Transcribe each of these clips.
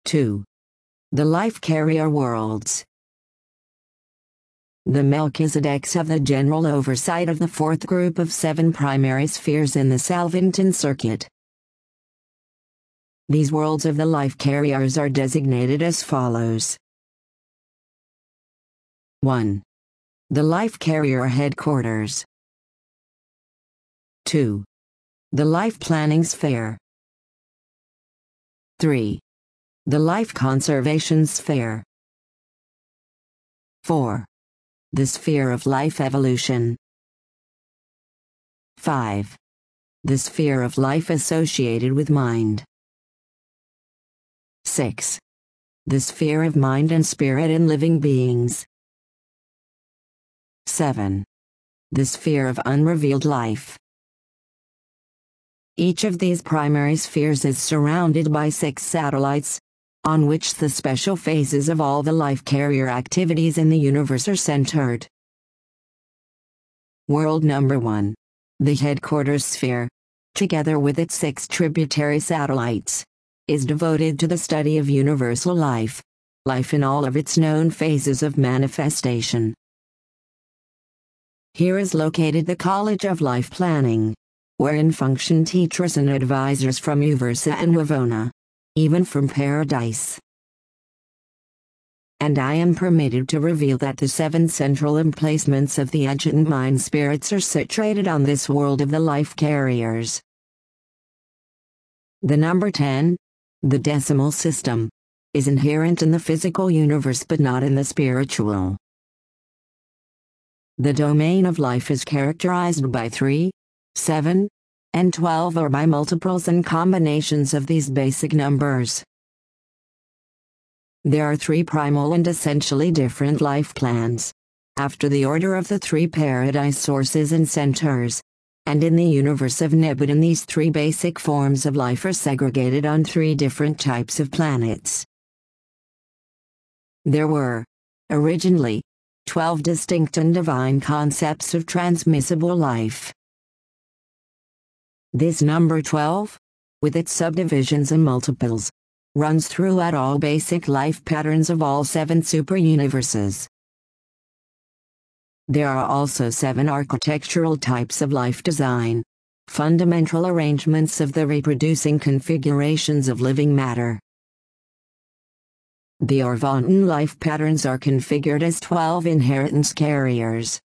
2. The life carrier worlds. The Melchizedeks have the general oversight of the fourth group of 7 primary spheres in the Salvington Circuit. These worlds of the life carriers are designated as follows. 1. The life carrier headquarters. 2. The life planning sphere. 3. The life conservation sphere. 4. The sphere of life evolution. 5. The sphere of life associated with mind. 6. The sphere of mind and spirit in living beings. 7. The sphere of unrevealed life. Each of these primary spheres is surrounded by 6 satellites, on which the special phases of all the life carrier activities in the universe are centered. World number 1. The headquarters sphere, together with its 6 tributary satellites, is devoted to the study of universal life, life in all of its known phases of manifestation. Here is located the College of Life Planning, wherein function teachers and advisors from Uversa and Wavona, even from Paradise. And I am permitted to reveal that the 7 central emplacements of the adjutant mind spirits are situated on this world of the life carriers. The number 10, the decimal system, is inherent in the physical universe but not in the spiritual. The domain of life is characterized by 3, 7, and 12 or by multiples and combinations of these basic numbers. There are 3 primal and essentially different life plans, after the order of the 3 paradise sources and centers, and in the universe of Nibbon these 3 basic forms of life are segregated on 3 different types of planets. There were, originally, 12 distinct and divine concepts of transmissible life. This number 12, with its subdivisions and multiples, runs throughout all basic life patterns of all 7 super-universes. There are also 7 architectural types of life design, fundamental arrangements of the reproducing configurations of living matter. The Arvanten life patterns are configured as 12 inheritance carriers.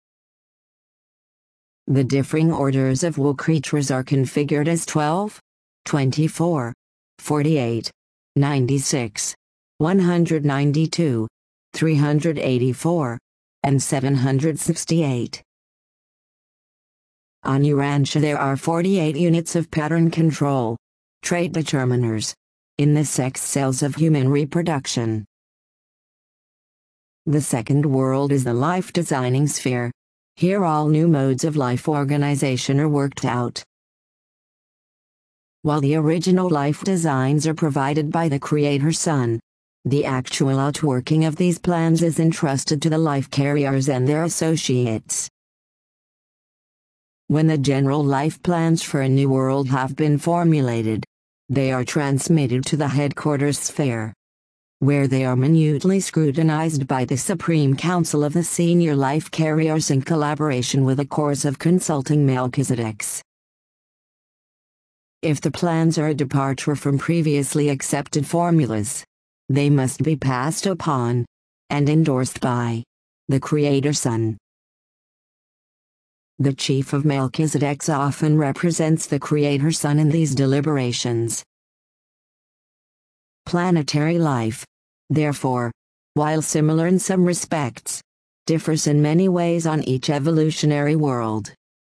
The differing orders of will creatures are configured as 12, 24, 48, 96, 192, 384, and 768. On Urantia there are 48 units of pattern control, trait determiners, in the sex cells of human reproduction. The second world is the life designing sphere. Here all new modes of life organization are worked out. While the original life designs are provided by the Creator Sun, the actual outworking of these plans is entrusted to the life carriers and their associates. When the general life plans for a new world have been formulated, they are transmitted to the headquarters sphere, where they are minutely scrutinized by the Supreme Council of the Senior Life Carriers in collaboration with a course of consulting Melchizedeks. If the plans are a departure from previously accepted formulas, they must be passed upon, and endorsed by, the Creator Sun. The Chief of Melchizedeks often represents the Creator Sun in these deliberations. Planetary life, therefore, while similar in some respects, differs in many ways on each evolutionary world.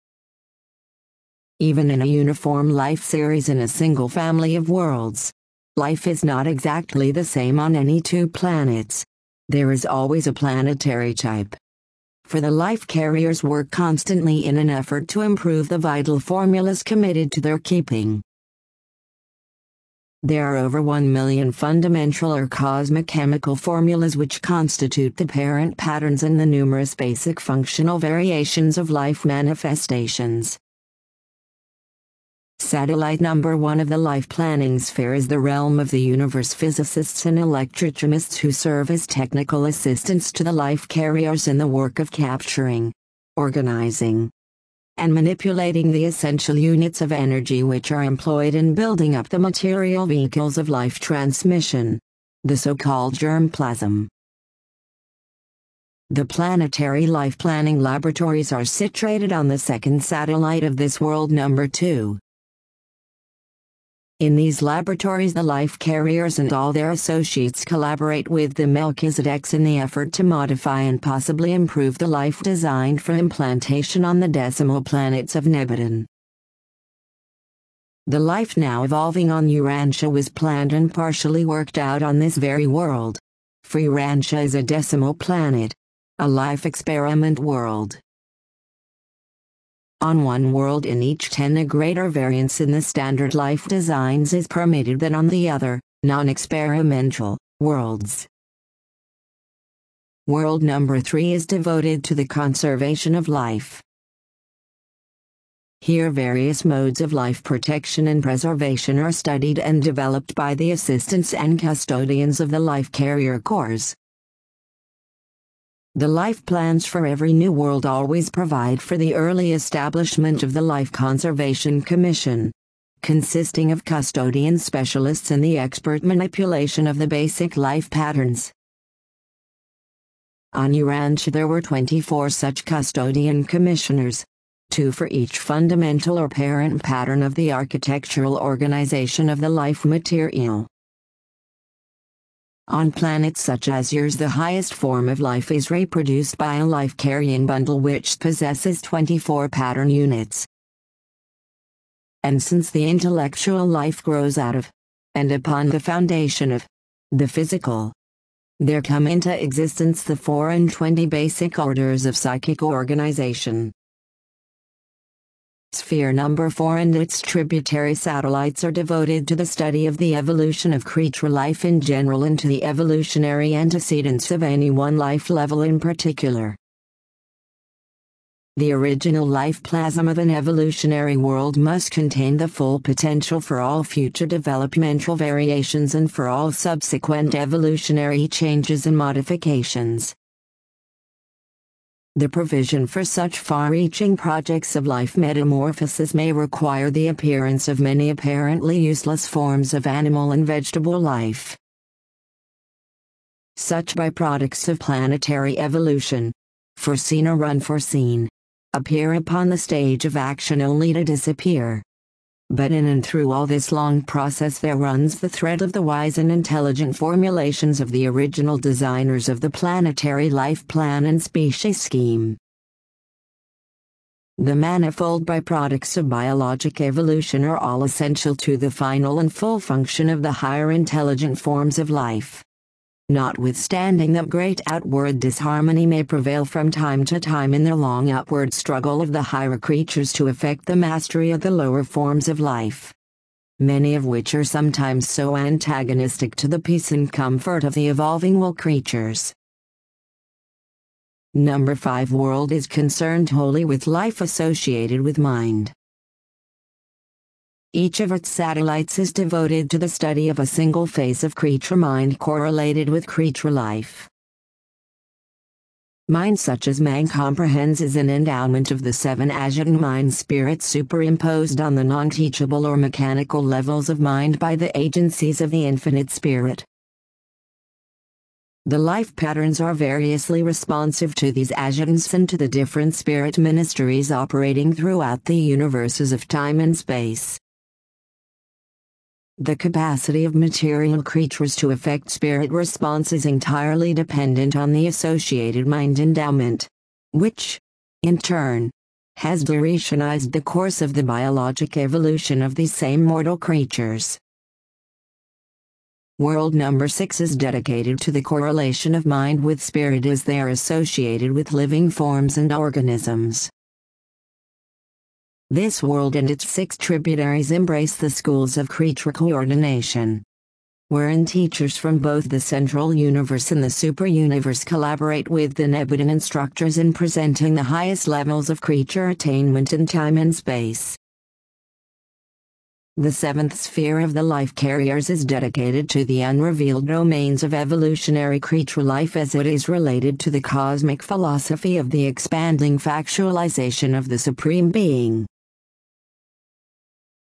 Even in a uniform life series in a single family of worlds, life is not exactly the same on any 2 planets. There is always a planetary type. For the life carriers work constantly in an effort to improve the vital formulas committed to their keeping. There are over 1 million fundamental or cosmic chemical formulas which constitute the parent patterns and the numerous basic functional variations of life manifestations. Satellite number 1 of the life planning sphere is the realm of the universe physicists and electrochemists who serve as technical assistants to the life carriers in the work of capturing, organizing, and manipulating the essential units of energy which are employed in building up the material vehicles of life transmission, the so-called germplasm. The planetary life planning laboratories are situated on the second satellite of this world number 2. In these laboratories the life carriers and all their associates collaborate with the Melchizedeks in the effort to modify and possibly improve the life designed for implantation on the decimal planets of Nebadon. The life now evolving on Urantia was planned and partially worked out on this very world. For Urantia is a decimal planet, a life experiment world. On one world in each 10 a greater variance in the standard life designs is permitted than on the other, non-experimental, worlds. World number 3 is devoted to the conservation of life. Here various modes of life protection and preservation are studied and developed by the assistants and custodians of the life carrier corps. The life plans for every new world always provide for the early establishment of the Life Conservation Commission, consisting of custodian specialists in the expert manipulation of the basic life patterns. On Urantia there were 24 such custodian commissioners, 2 for each fundamental or parent pattern of the architectural organization of the life material. On planets such as yours the highest form of life is reproduced by a life-carrying bundle which possesses 24 pattern units. And since the intellectual life grows out of, and upon the foundation of, the physical, there come into existence the 24 basic orders of psychic organization. Sphere number 4 and its tributary satellites are devoted to the study of the evolution of creature life in general and to the evolutionary antecedents of any one life level in particular. The original life plasm of an evolutionary world must contain the full potential for all future developmental variations and for all subsequent evolutionary changes and modifications. The provision for such far-reaching projects of life metamorphosis may require the appearance of many apparently useless forms of animal and vegetable life. Such byproducts of planetary evolution, foreseen or unforeseen, appear upon the stage of action only to disappear. But in and through all this long process there runs the thread of the wise and intelligent formulations of the original designers of the planetary life plan and species scheme. The manifold byproducts of biologic evolution are all essential to the final and full function of the higher intelligent forms of life. Notwithstanding that great outward disharmony may prevail from time to time in the long upward struggle of the higher creatures to effect the mastery of the lower forms of life, many of which are sometimes so antagonistic to the peace and comfort of the evolving will creatures. Number 5 world is concerned wholly with life associated with mind. Each of its satellites is devoted to the study of a single phase of creature mind correlated with creature life. Mind such as man comprehends is an endowment of the 7 Ajatan mind spirits superimposed on the non-teachable or mechanical levels of mind by the agencies of the infinite spirit. The life patterns are variously responsive to these Ajatans and to the different spirit ministries operating throughout the universes of time and space. The capacity of material creatures to effect spirit response is entirely dependent on the associated mind endowment, which, in turn, has directionized the course of the biologic evolution of these same mortal creatures. World number 6 is dedicated to the correlation of mind with spirit as they are associated with living forms and organisms. This world and its 6 tributaries embrace the schools of creature coordination, wherein teachers from both the central universe and the super-universe collaborate with the Nebadon instructors in presenting the highest levels of creature attainment in time and space. The seventh sphere of the life carriers is dedicated to the unrevealed domains of evolutionary creature life as it is related to the cosmic philosophy of the expanding factualization of the Supreme Being.